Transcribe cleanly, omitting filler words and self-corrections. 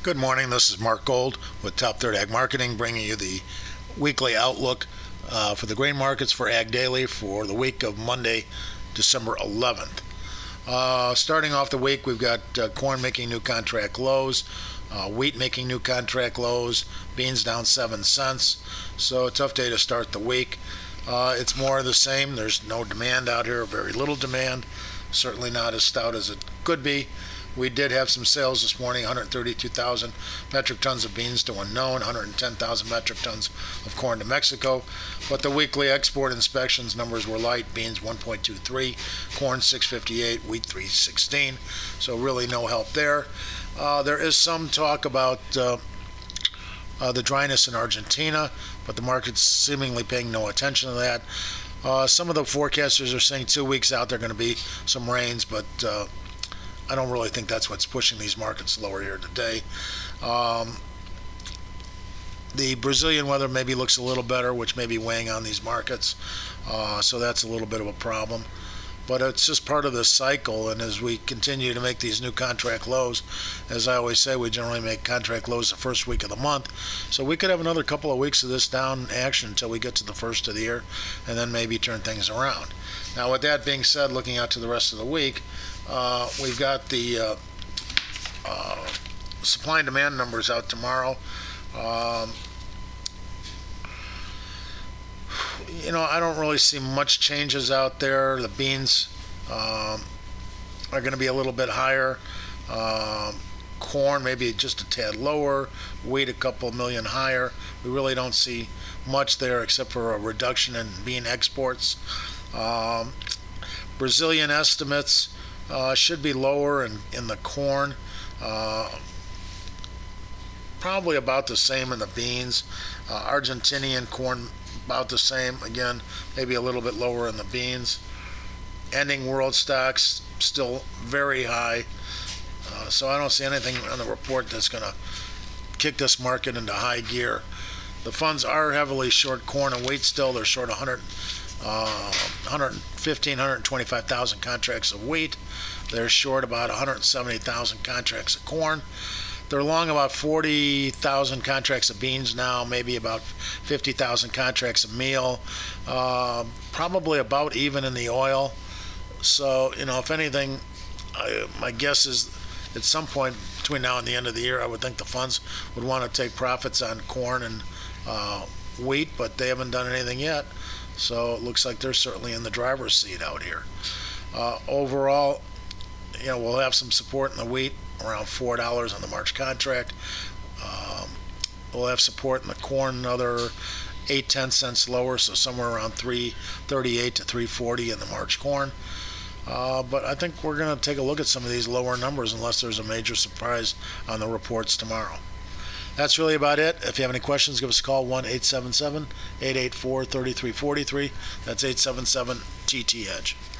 Good morning. This is Mark Gold with Top Third Ag Marketing, bringing you the weekly outlook for the grain markets for Ag Daily for the week of Monday, December 11th. Starting off the week, we've got corn making new contract lows, wheat making new contract lows, beans down 7 cents. So a tough day to start the week. It's more of the same. There's no demand out here, very little demand, certainly not as stout as it could be. We did have some sales this morning, 132,000 metric tons of beans to unknown, 110,000 metric tons of corn to Mexico. But the weekly export inspections numbers were light. Beans 1.23, corn 658, wheat 316. So really no help there. There is some talk about the dryness in Argentina, but the market's seemingly paying no attention to that. Some of the forecasters are saying 2 weeks out there are going to be some rains, but I don't really think that's what's pushing these markets lower here today. The Brazilian weather maybe looks a little better, which may be weighing on these markets. So that's a little bit of a problem. But it's just part of the cycle, and as we continue to make these new contract lows, as I always say, we generally make contract lows the first week of the month. So we could have another couple of weeks of this down action until we get to the first of the year, and then maybe turn things around. Now, with that being said, looking out to the rest of the week, we've got the supply and demand numbers out tomorrow. I don't really see much changes out there. The beans are going to be a little bit higher. Corn maybe just a tad lower. Wheat a couple million higher. We really don't see much there except for a reduction in bean exports. Brazilian estimates should be lower in the corn. Probably about the same in the beans. Argentinian corn about the same. Again, maybe a little bit lower in the beans. Ending world stocks still very high. So I don't see anything on the report that's going to kick this market into high gear. The funds are heavily short corn and wheat still. They're short 125,000 contracts of wheat. They're short about 170,000 contracts of corn. They're long about 40,000 contracts of beans now, maybe about 50,000 contracts of meal, probably about even in the oil. So, if anything, my guess is at some point between now and the end of the year, I would think the funds would want to take profits on corn and wheat, but they haven't done anything yet. So it looks like they're certainly in the driver's seat out here. Overall, we'll have some support in the wheat, around $4 on the March contract. We'll have support in the corn, another 8-10 cents lower, so somewhere around $3.38 to $3.40 in the March corn. But I think we're going to take a look at some of these lower numbers unless there's a major surprise on the reports tomorrow. That's really about it. If you have any questions, give us a call, 1-877-884-3343. That's 877-TT-EDGE.